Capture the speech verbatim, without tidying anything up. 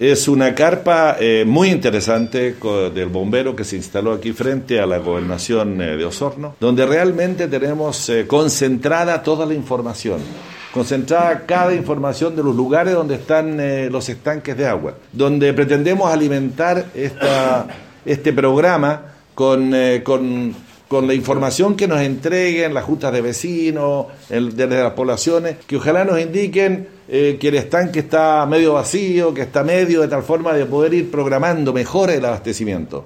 Es una carpa eh, muy interesante co- del bombero que se instaló aquí frente a la gobernación eh, de Osorno, donde realmente tenemos eh, concentrada toda la información, concentrada cada información de los lugares donde están eh, los estanques de agua, donde pretendemos alimentar esta, este programa con, eh, con, con la información que nos entreguen las juntas de vecinos, el, desde las poblaciones, que ojalá nos indiquen Eh, que el estanque está medio vacío, que está medio, de tal forma de poder ir programando mejor el abastecimiento.